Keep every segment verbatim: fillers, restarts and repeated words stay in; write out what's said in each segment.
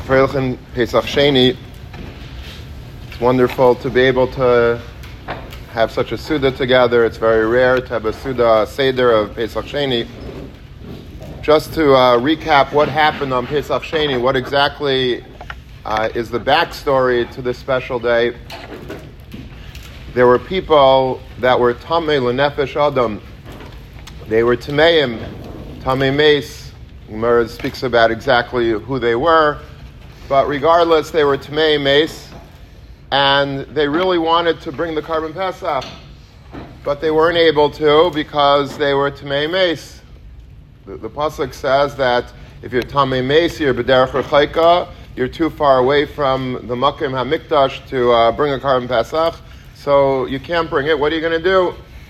Freilichen Pesach Sheni. It's wonderful to be able to have such a Suda together. It's very rare to have a Suda Seder of Pesach Sheni. Just to uh, recap what happened on Pesach Sheni, what exactly uh, is the backstory to this special day. There were people that were Tamei L'Nefesh Adam. They were Tameim, Tamei Meis. Gemara speaks about exactly who they were. But regardless, they were Tamei Meis. And they really wanted to bring the Karban Pesach. But they weren't able to because they were Tamei Meis. The, the Pasuk says that if you're Tamei Meis, you're B'derech Rechaika, you're too far away from the Makim HaMikdash to uh, bring a Karban Pesach. So you can't bring it. What are you going to do?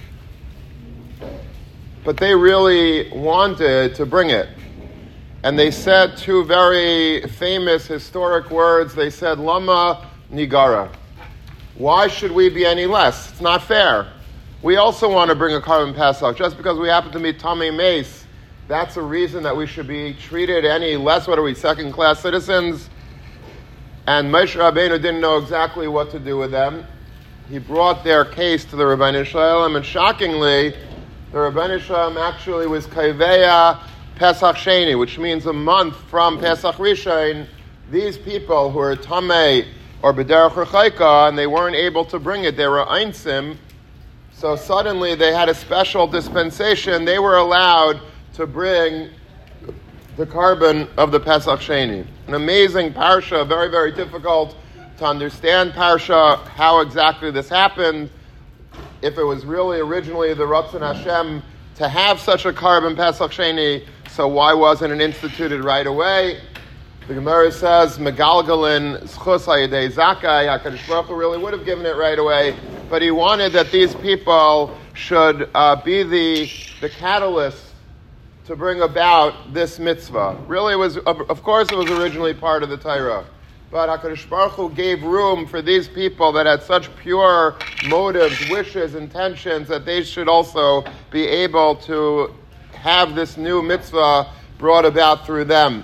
But they really wanted to bring it. And they said two very famous historic words. They said, Lama Nigara. Why should we be any less? It's not fair. We also want to bring a Karban Pesach. Just because we happen to be Tamei Meis, that's a reason that we should be treated any less. What are we, second-class citizens? And Moshe Rabbeinu didn't know exactly what to do with them. He brought their case to the Rabbeinu Shalom, and shockingly, the Rabbeinu Shalom actually was Kaiveya Pesach Sheni, which means a month from Pesach Rishon. These people who are Tamei or B'derech Rechaika, and they weren't able to bring it, they were Einsim, so suddenly they had a special dispensation. They were allowed to bring the carbon of the Pesach Sheni. An amazing parsha, very, very difficult to understand parsha, how exactly this happened. If it was really originally the Ratzon Hashem to have such a Karban Pesach Sheni, so why wasn't it instituted right away? The Gemara says, Megalgalin Schus HaYedei Zakai, HaKadosh Baruch Hu really would have given it right away, but he wanted that these people should uh, be the, the catalyst to bring about this mitzvah. Really, it was, of course, it was originally part of the Torah. But HaKadosh Baruch Hu gave room for these people that had such pure motives, wishes, intentions, that they should also be able to have this new mitzvah brought about through them.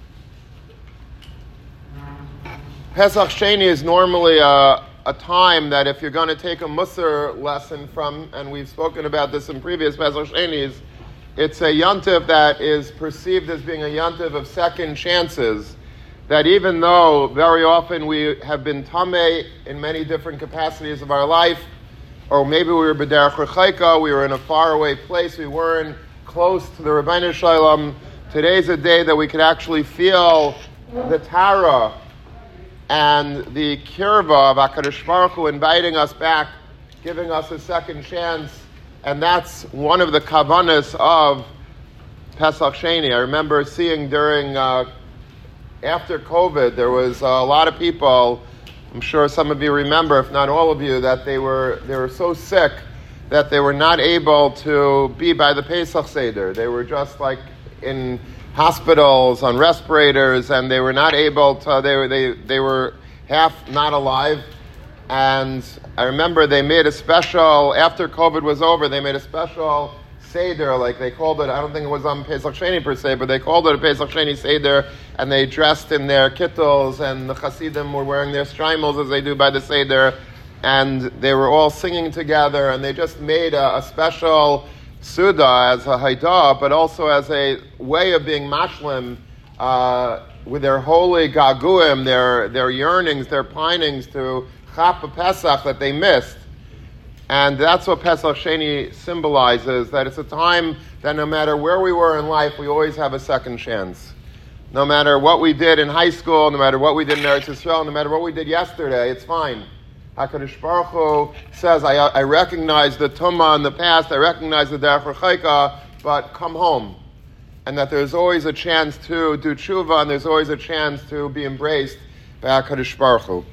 Pesach Sheni is normally a, a time that if you're going to take a Musar lesson from, and we've spoken about this in previous Pesach Shenis, it's a yontif that is perceived as being a yontif of second chances. That even though very often we have been tamei in many different capacities of our life, or maybe we were b'derech rechaika, we were in a faraway place, we weren't close to the Rabbeinu Shalom. Today's a day that we could actually feel the tara and the kirva of HaKadosh Baruch Hu inviting us back, giving us a second chance, and that's one of the kavanas of Pesach Sheni. I remember seeing during uh, after COVID, there was a lot of people, I'm sure some of you remember, if not all of you, that they were they were so sick that they were not able to be by the Pesach Seder. They were just like in hospitals on respirators, and they were not able to, they were, they, they were half not alive. And I remember they made a special, after COVID was over, they made a special Seder, like they called it, I don't think it was on Pesach Sheni per se, but they called it a Pesach Sheni Seder, and they dressed in their kittels, and the Hasidim were wearing their streimels as they do by the Seder, and they were all singing together, and they just made a, a special Suda as a Haidah, but also as a way of being mashlim uh, with their holy gaguim, their, their yearnings, their pinings to Chap Pesach that they missed. And that's what Pesach Sheni symbolizes, that it's a time that no matter where we were in life, we always have a second chance. No matter what we did in high school, no matter what we did in Eretz Yisrael, no matter what we did yesterday, it's fine. HaKadosh Baruch Hu says, I, I recognize the Tumah in the past, I recognize the Derech Rechaika, but come home. And that there's always a chance to do tshuva, and there's always a chance to be embraced by HaKadosh Baruch Hu.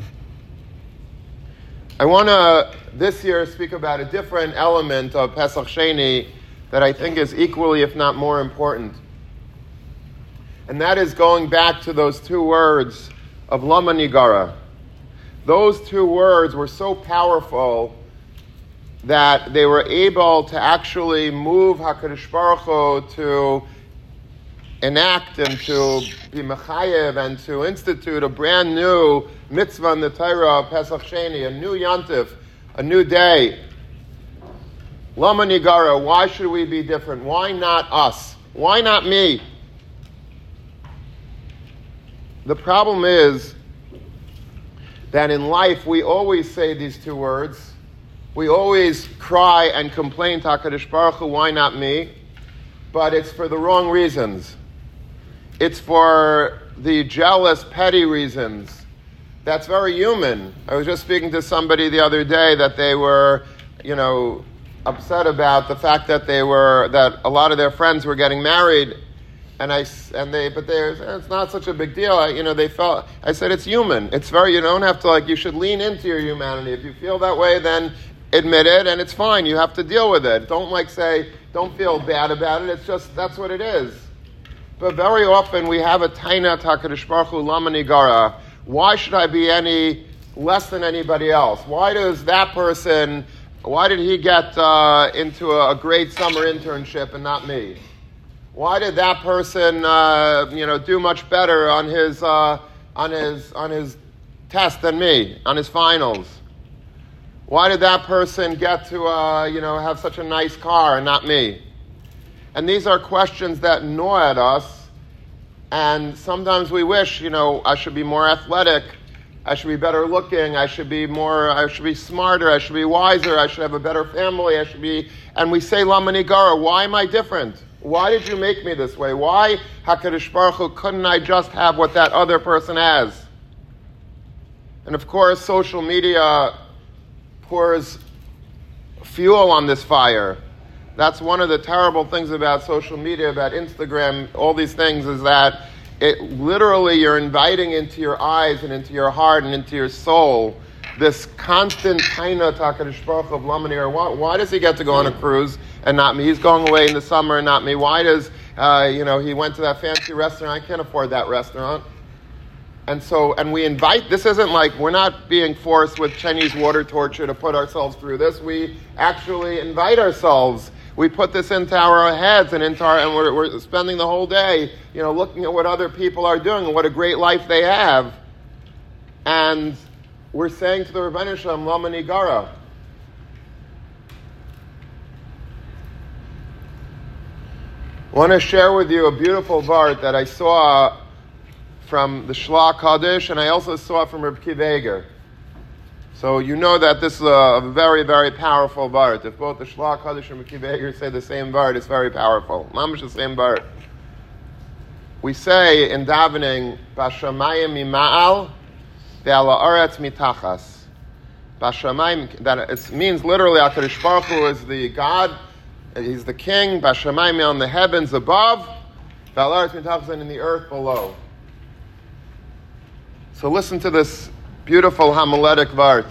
I want to, this year, speak about a different element of Pesach Sheni that I think is equally, if not more important. And that is going back to those two words of Lama Nigara. Those two words were so powerful that they were able to actually move HaKadosh Baruch Hu to enact and to be mechayev and to institute a brand new mitzvah in the Torah of Pesach Sheni, a new Yantif, a new day. Lama Nigara, why should we be different? Why not us? Why not me? The problem is that in life we always say these two words. We always cry and complain to HaKadosh Baruch Hu, why not me? But it's for the wrong reasons. It's for the jealous, petty reasons. That's very human. I was just speaking to somebody the other day that they were, you know, upset about the fact that they were, that a lot of their friends were getting married, and I, and they, but they, it's not such a big deal. I, you know, they felt, I said, it's human. It's very, you don't have to, like, you should lean into your humanity. If you feel that way, then admit it, and it's fine. You have to deal with it. Don't, like, say, don't feel bad about it. It's just, that's what it is. But very often we have a taina HaKadosh Baruch Hu lama nigara. Why should I be any less than anybody else? Why does that person, why did he get uh, into a, a great summer internship and not me? Why did that person, uh, you know, do much better on his uh, on his on his test than me, on his finals? Why did that person get to, uh, you know, have such a nice car and not me? And these are questions that gnaw at us, and sometimes we wish, you know, I should be more athletic, I should be better looking, I should be more, I should be smarter, I should be wiser, I should have a better family, I should be, and we say, Lama Nigara, why am I different? Why did you make me this way? Why, HaKadosh Baruch Hu, couldn't I just have what that other person has? And of course, social media pours fuel on this fire. That's one of the terrible things about social media, about Instagram, all these things, is that it literally, you're inviting into your eyes and into your heart and into your soul this constant taina HaKadosh Baruch Hu of Lama Nigara. Why, why does he get to go on a cruise and not me? He's going away in the summer and not me. Why does, uh, you know, he went to that fancy restaurant? I can't afford that restaurant. And so, and we invite, this isn't like, we're not being forced with Chinese water torture to put ourselves through this. We actually invite ourselves. We put this into our heads and into our, and we're, we're spending the whole day, you know, looking at what other people are doing and what a great life they have. And we're saying to the Rebbeinu Shalom, Lama Nigara. I want to share with you a beautiful vart that I saw from the Shlach Kaddish, and I also saw it from Reb Kiva Eger. So you know that this is a very, very powerful vart. If both the Shlach Kaddish and Reb Kiva Eger say the same vart, it's very powerful. Mamash the same vart. We say in davening, Bashamayim mima'al, ve'ala aretz mitachas. Bashamayim, that it means literally, HaKadosh Baruch Hu is the God, He's the King, Bashamayim on the heavens above, ve'ala aretz mitachas, and in the earth below. So listen to this beautiful homiletic vart.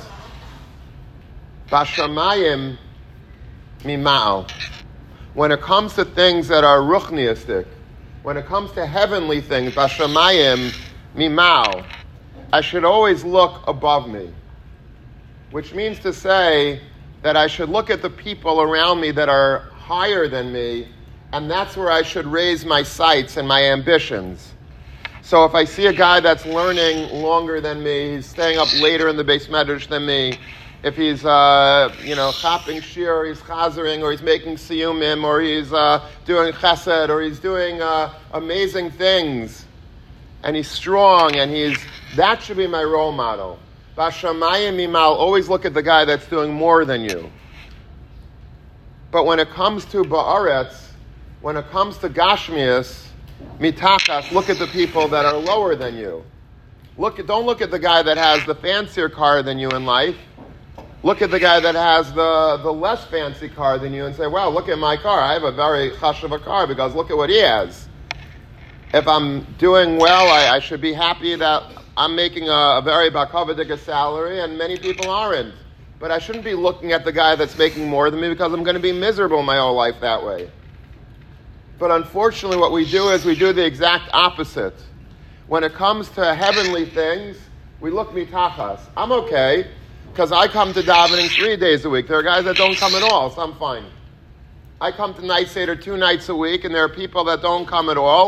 Bashamayim mima'al. When it comes to things that are ruchniistic, when it comes to heavenly things, Bashamayim mima'al, I should always look above me. Which means to say that I should look at the people around me that are higher than me, and that's where I should raise my sights and my ambitions. So if I see a guy that's learning longer than me, he's staying up later in the Beis Medrash than me, if he's, uh, you know, chopping shir, or he's chazering, or he's making siyumim, or he's uh, doing chesed, or he's doing uh, amazing things, and he's strong, and he's, that should be my role model. Bashamayim mimal, always look at the guy that's doing more than you. But when it comes to ba'aretz, when it comes to gashmias, mitachas, look at the people that are lower than you. Look at, don't look at the guy that has the fancier car than you in life. Look at the guy that has the, the less fancy car than you and say, wow, look at my car. I have a very chashuv car because look at what he has. If I'm doing well, I, I should be happy that I'm making a, a very bakavadika salary, and many people aren't. But I shouldn't be looking at the guy that's making more than me because I'm going to be miserable my whole life that way. But unfortunately, what we do is we do the exact opposite. When it comes to heavenly things, we look mitachas. I'm okay, because I come to davening three days a week. There are guys that don't come at all, so I'm fine. I come to night seder two nights a week, and there are people that don't come at all,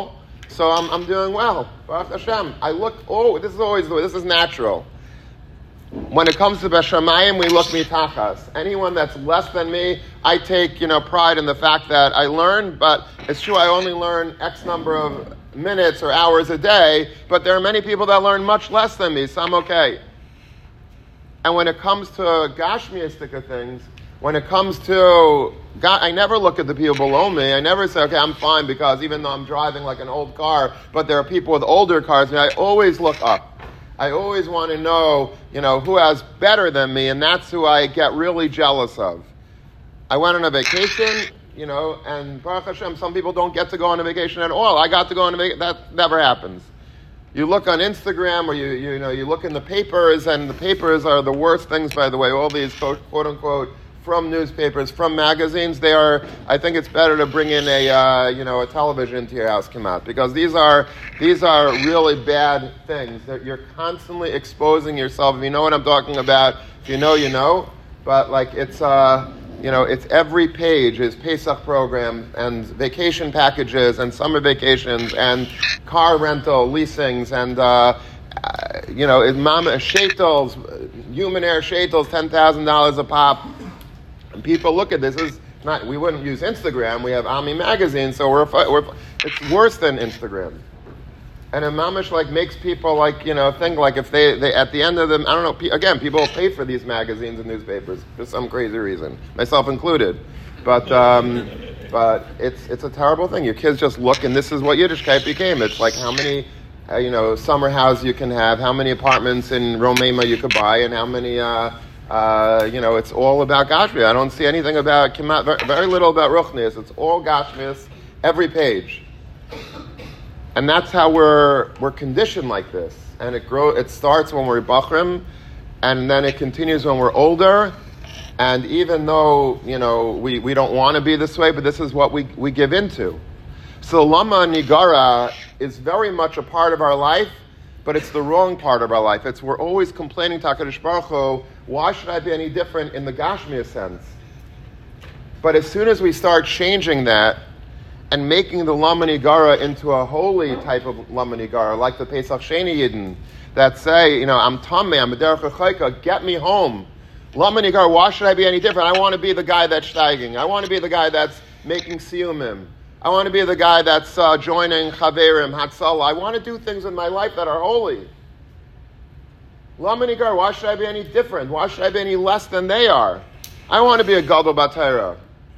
So I'm, I'm doing well. Baruch Hashem. I look, oh, this is always the way, this is natural. When it comes to Beshamayim, we look mitachas. Anyone that's less than me, I take, you know, pride in the fact that I learn, but it's true I only learn X number of minutes or hours a day, but there are many people that learn much less than me, so I'm okay. And when it comes to Gashmiistic things, when it comes to, God, I never look at the people below me. I never say, okay, I'm fine because even though I'm driving like an old car, but there are people with older cars, and I always look up. I always want to know, you know, who has better than me, and that's who I get really jealous of. I went on a vacation, you know, and Baruch Hashem, some people don't get to go on a vacation at all. I got to go on a vacation. That never happens. You look on Instagram, or you, you know, you look in the papers, and the papers are the worst things, by the way. All these quote, quote unquote from newspapers, from magazines, they are, I think it's better to bring in a, uh, you know, a television into your house, come out, because these are, these are really bad things. That you're constantly exposing yourself. If you know what I'm talking about, if you know, you know, but like it's, uh, you know, it's every page is Pesach program and vacation packages and summer vacations and car rental, leasings and, uh, uh you know, mama shetels, human air shetels, ten thousand dollars a pop. And people look at this as not. We wouldn't use Instagram. We have Ami magazine, so we're, we're it's worse than Instagram. And a mamish like makes people like you know think like if they, they at the end of them I don't know pe- again people pay for these magazines and newspapers for some crazy reason, myself included. But um, but it's it's a terrible thing. Your kids just look, and this is what Yiddishkeit became. It's like how many uh, you know summer houses you can have, how many apartments in Romema you could buy, and how many. Uh, Uh, you know, it's all about Gashmias. I don't see anything about, very little about Ruchnias. It's all Gashmias, every page. And that's how we're we're conditioned like this. And it grow. It starts when we're Bachrim, and then it continues when we're older. And even though, you know, we, we don't want to be this way, but this is what we, we give into. So Lama Nigara is very much a part of our life, but it's the wrong part of our life. It's we're always complaining to HaKadosh Baruch Hu, why should I be any different in the Gashmiya sense? But as soon as we start changing that and making the Lama Nigara into a holy type of Lama Nigara, like the Pesach Sheni Yidden, that say, you know, I'm Tameh, I'm a Derech HaChaika, get me home. Lama Nigara, why should I be any different? I want to be the guy that's steiging. I want to be the guy that's making siyumim. I want to be the guy that's uh, joining Chaverim, Hatzalah. I want to do things in my life that are holy. Lama Nigara, why should I be any different? Why should I be any less than they are? I want to be a Gadol B'Torah.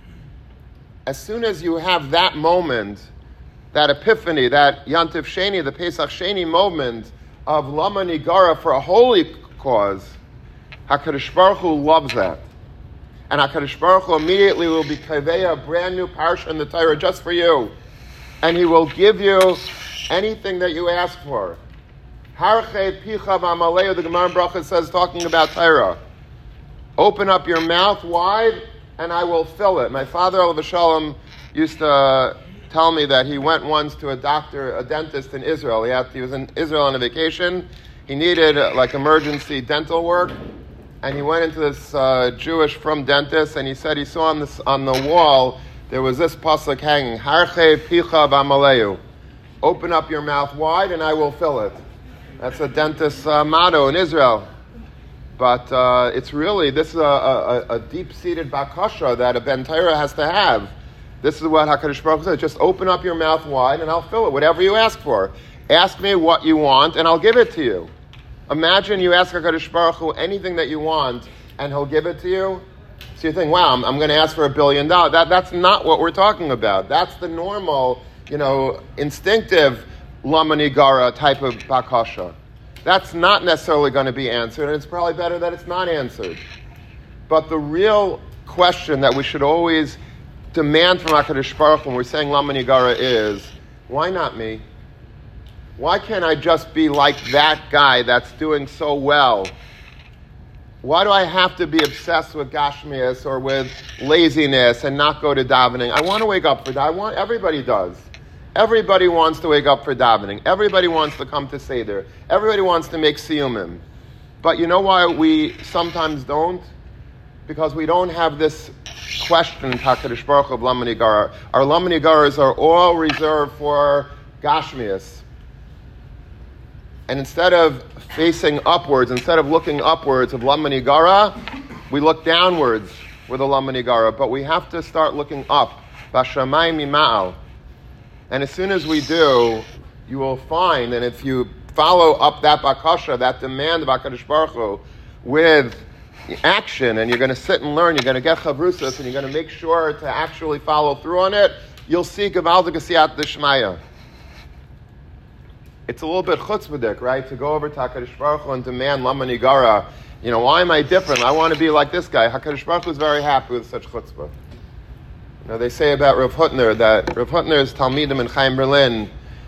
As soon as you have that moment, that epiphany, that Yantiv Sheni, the Pesach Sheni moment of Lama Nigara for a holy cause, HaKadosh Baruch Hu loves that. And HaKadosh Baruch Hu immediately will be kaveya, a brand new parsha in the Torah just for you. And He will give you anything that you ask for. Harchei picha v'amaleu, the Gemara in Bracha says, talking about Torah. Open up your mouth wide, and I will fill it. My father, Alav Shalom, used to tell me that he went once to a doctor, a dentist in Israel. He, had, he was in Israel on a vacation. He needed uh, like emergency dental work. And he went into this uh, Jewish from dentist, and he said he saw on this on the wall there was this pasuk hanging: Harchei picha v'amaleu. Open up your mouth wide, and I will fill it. That's a dentist's uh, motto in Israel. But uh, it's really this is a, a, a deep-seated bakasha that a ben Torah has to have. This is what HaKadosh Baruch Hu says: just open up your mouth wide, and I'll fill it. Whatever you ask for, ask me what you want, and I'll give it to you. Imagine you ask HaKadosh Baruch Hu anything that you want, and He'll give it to you. So you think, wow, I'm, I'm going to ask for a billion dollars. That, that's not what we're talking about. That's the normal, you know, instinctive Lama Nigara type of bakasha. That's not necessarily going to be answered, and it's probably better that it's not answered. But the real question that we should always demand from HaKadosh Baruch Hu when we're saying Lama Nigara is, why not me? Why can't I just be like that guy that's doing so well? Why do I have to be obsessed with Gashmias or with laziness and not go to davening? I want to wake up for that. I want, everybody does. Everybody wants to wake up for davening. Everybody wants to come to Seder. Everybody wants to make siyumim. But you know why we sometimes don't? Because we don't have this question, HaKadosh Baruch Hu of Lama Nigara. Our Lama Nigaras are all reserved for Gashmias. And instead of facing upwards, instead of looking upwards of Lamani Gara, we look downwards with a Lamani Gara. But we have to start looking up. Bashamayim Mima'al. And as soon as we do, you will find, and if you follow up that bakasha, that demand of HaKadosh Baruch Hu, with action, and you're going to sit and learn, you're going to get chavrusas, and you're going to make sure to actually follow through on it, you'll see Gavaldik Siyat Dishmaya. It's a little bit chutzpahdik, right, to go over to HaKadosh Baruch Hu and demand Lamani Gara. You know, why am I different? I want to be like this guy. HaKadosh Baruch Hu is very happy with such chutzpah. You know, they say about Rav Hutner that Rav Hutner's Talmidim in Chaim Berlin,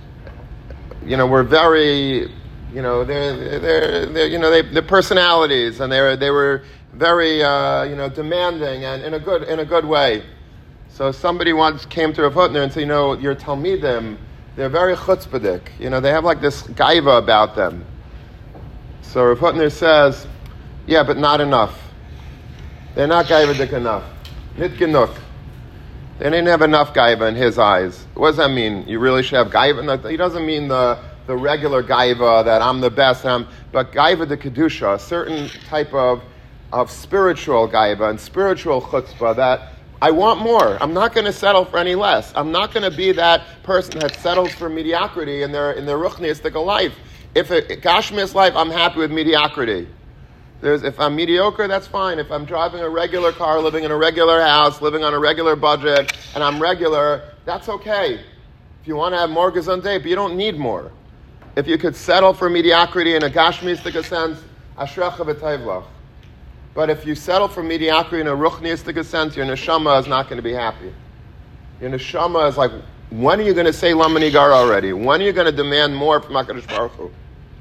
you know, were very, you know, they're, they're, they're you know, they, they're personalities, and they were, they were very, uh, you know, demanding, and in a good, in a good way. So somebody once came to Rav Hutner and said, you know, your Talmidim, they're very chutzpahdik. You know, they have like this gaiva about them. So Rav Hutner says, yeah, but not enough. They're not gaivadik enough. Nit genug. They didn't have enough gaiva in his eyes. What does that mean? You really should have gaiva? No, he doesn't mean the, the regular gaiva that I'm the best, I'm, but gaiva de kedusha, a certain type of, of spiritual gaiva and spiritual chutzpah that I want more. I'm not going to settle for any less. I'm not going to be that person that settles for mediocrity in their in their ruchniistic life. If a Gashmias life, I'm happy with mediocrity. There's, if I'm mediocre, that's fine. If I'm driving a regular car, living in a regular house, living on a regular budget, and I'm regular, that's okay. If you want to have more gesundheit, but you don't need more. If you could settle for mediocrity in a Gashmiistic sense, ashrecha v'tayvlach. But if you settle for mediocrity in a ruchniistic sense, your neshama is not going to be happy. Your neshama is like, when are you going to say Lamani Gara already? When are you going to demand more from HaKadosh Baruch Hu?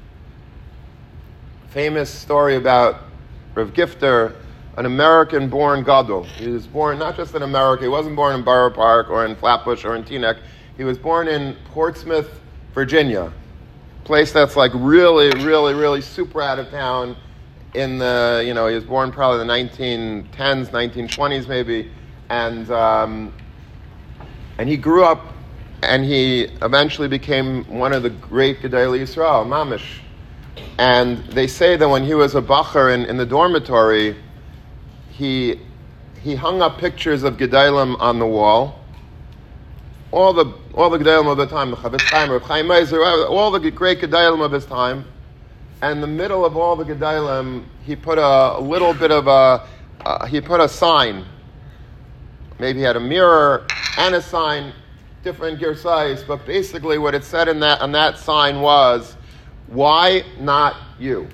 Famous story about Rav Gifter, an American-born gadol. He was born not just in America. He wasn't born in Borough Park or in Flatbush or in Teaneck. He was born in Portsmouth, Virginia, a place that's like really, really, really super out of town. In the, you know, he was born probably in the nineteen tens, nineteen twenties maybe, and um, and he grew up, and he eventually became one of the great Gedolei Yisrael, Mamish. And they say that when he was a bacher in, in the dormitory, he he hung up pictures of Gedolim on the wall. All the all the Gedolim of the time, the Chavetz Chaim, Reb Chaim Meiser, all the great Gedolim of his time. And in the middle of all the Gedolim, he put a, a little bit of a uh, he put a sign. Maybe he had a mirror and a sign, different girsais, but basically what it said in that on that sign was, why not you?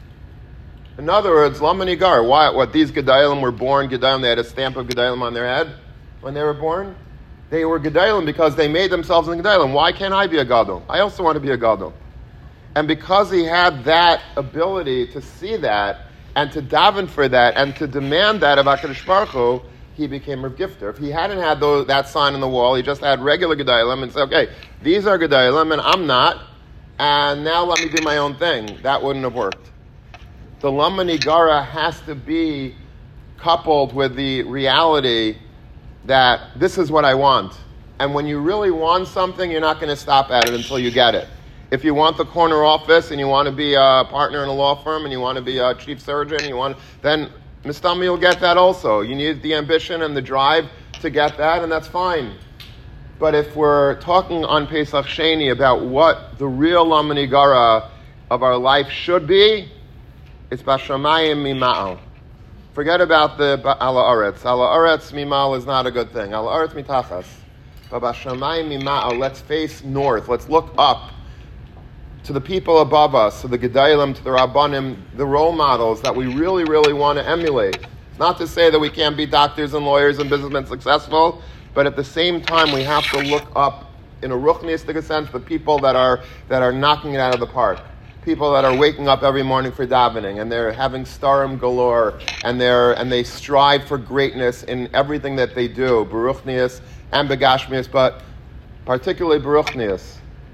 In other words, Lamani Gar, why, what, these Gedolim were born Gedolim, they had a stamp of Gedolim on their head when they were born? They were Gedolim because they made themselves in Gedolim. Why can't I be a Gadol? I also want to be a Gadol. And because he had that ability to see that, and to daven for that, and to demand that of HaKadosh Baruch Hu, he became Rav Gifter. If he hadn't had those, that sign on the wall, he just had regular Gedolim and said, okay, these are Gedolim and I'm not, and now let me do my own thing. That wouldn't have worked. The Lamani Gara has to be coupled with the reality that this is what I want. And when you really want something, you're not going to stop at it until you get it. If you want the corner office and you want to be a partner in a law firm and you want to be a chief surgeon, you want, then Mistami, you'll get that also. You need the ambition and the drive to get that, and that's fine. But if we're talking on Pesach Sheni about what the real Lamani Gara of our life should be, it's Bashamayim Mima'al. Forget about the Ala Aretz. Ala Aretz Mimal is not a good thing. Ala Aretz Mitachas. But Bashamayim Mima'al, let's face north. Let's look up to the people above us, to the Gedolim, to the Rabbanim, the role models that we really, really want to emulate. Not to say that we can't be doctors and lawyers and businessmen successful, but at the same time, we have to look up, in a ruchniistic sense, the people that are that are knocking it out of the park. People that are waking up every morning for davening, and they're having starim galore, and they're and they strive for greatness in everything that they do, beruchnius and begashmius, but particularly beruchnius.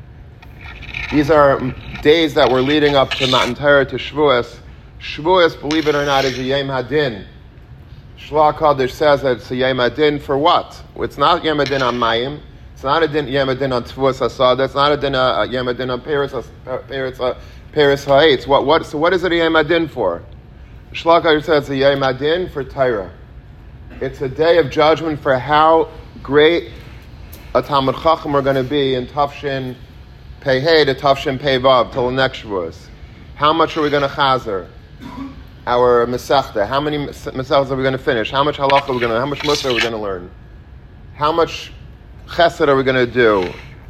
These are days that we're leading up to Matan Torah, to Shavuos. Shavuos, believe it or not, is a Yom Hadin. Shloah HaKadosh says that it's a Yom Hadin for what? It's not Yom Hadin on Mayim. It's not a din Yom Adin on Tvus Asada. It's not a din uh, Yom Adin on Paris Paris Paris Ha'etz. What what? So what is it a Yom Adin for? Shlachar says it's a Yom Adin for Torah. It's a day of judgment for how great a Talmud Chacham we're going to be in Tafshin Pei Hey to Tafshin Pei Vav till the next Shavuos. How much are we going to chazer? Our Masechta. How many Masechtas are we going to finish? How much Halacha are we going to? How much Musar are we going to learn? How much Chesed are we going to do?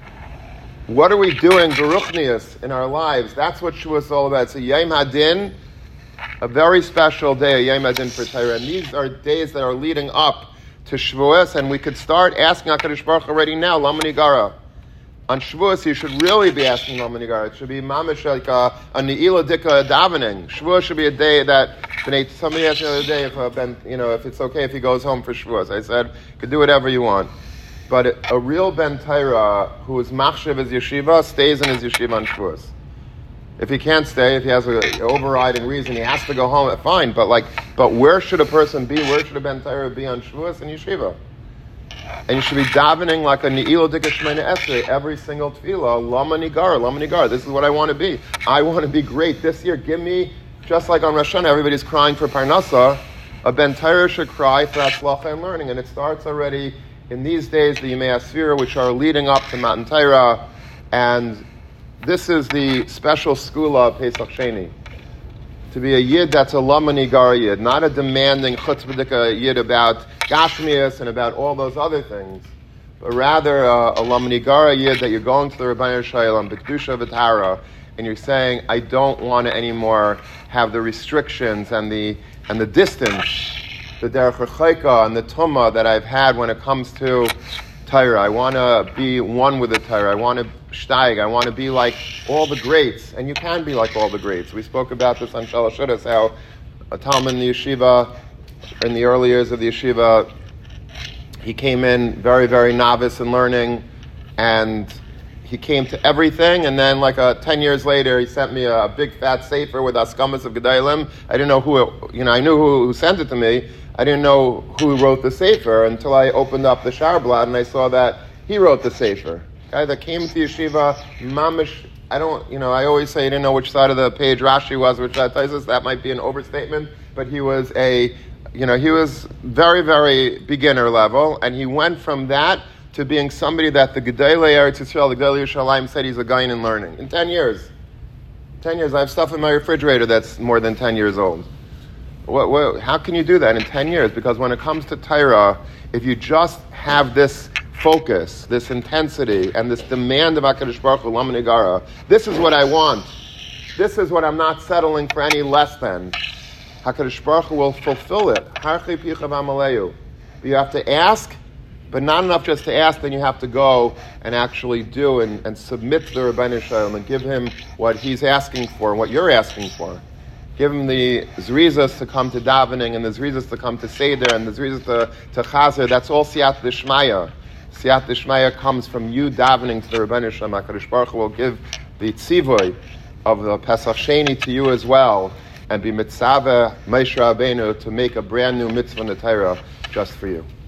What are we doing Baruchnius in our lives? That's what Shavuos is all about. It's a Yom Hadin, a very special day, a Yom Hadin for Torah. And these are days that are leading up to Shavuos, and we could start asking HaKadosh Baruch Hu already now, Lama Nigara. On Shavuos, you should really be asking Lama Nigara. It should be mamish like a, a Ne'ilah Dika davening. Shavuos should be a day that, somebody asked the other day if, uh, ben, you know, if it's okay if he goes home for Shavuos. I said, you could do whatever you want. But it, a real Ben Torah who is machshav his yeshiva stays in his yeshiva on Shavuos. If he can't stay, if he has an overriding reason, he has to go home, fine. But like, but where should a person be? Where should a Ben Torah be on Shavuos and yeshiva? And you should be davening like a Ne'ilah Dika Shemona Esrei every single tefillah. Lama Nigar, Lama Nigar. This is what I want to be. I want to be great this year. Give me, just like on Rosh Hashanah, everybody's crying for Parnasa. A Ben Torah should cry for Hatzlacha and learning, and it starts already in these days, the Yemei Asfira, which are leading up to Matan Torah, and this is the special skula of Pesach Sheni. To be a Yid that's a Lama Nigar Yid, not a demanding chutzpah Yid about Gashmias and about all those other things, but rather uh, a Lama Nigar Yid that you're going to the Rebbeinu Shalom, B'kedusha V'tara, and you're saying, I don't want to anymore have the restrictions and the and the distance, the derech rechaika and the tumah that I've had when it comes to Torah. I want to be one with the Torah. I want to steig. I want to be like all the greats. And you can be like all the greats. We spoke about this on Shalosh Shudas, how a Talmud in the yeshiva, in the early years of the yeshiva, he came in very, very novice in learning, and he came to everything, and then like uh, ten years later, he sent me a, a big fat sefer with Askamas of Gedalim. I didn't know who it, you know, I knew who, who sent it to me. I didn't know who wrote the sefer until I opened up the Sharblad and I saw that he wrote the sefer. Guy that came to yeshiva, mamish. I don't, you know, I always say I didn't know which side of the page Rashi was, which side Taisus. That might be an overstatement, but he was a, you know, he was very, very beginner level, and he went from that to being somebody that the Gedolei Eretz Yisrael, the Gedolei Yerushalayim said he's a guy in learning. In ten years. ten years. I have stuff in my refrigerator that's more than ten years old. What, what, how can you do that in ten years? Because when it comes to Torah, if you just have this focus, this intensity, and this demand of HaKadosh Baruch Hu, Lama Nigara, this is what I want. This is what I'm not settling for any less than. HaKadosh Baruch Hu will fulfill it. Harchei picha v'amaleyu. But you have to ask, but not enough just to ask, then you have to go and actually do and, and submit to the Rebbeinu Shalom and give him what he's asking for and what you're asking for. Give him the zrizas to come to davening and the zrizas to come to Seder and the zrizas to, to Chazer. That's all Siyat D'Shmaya. Siyat D'Shmaya comes from you davening to the Rebbeinu Shalom. HaKadosh Baruch Hu will give the tzivoy of the Pesach Sheni to you as well, and be mitzaveh Moshe Rabbeinu to make a brand new mitzvah in the Torah just for you.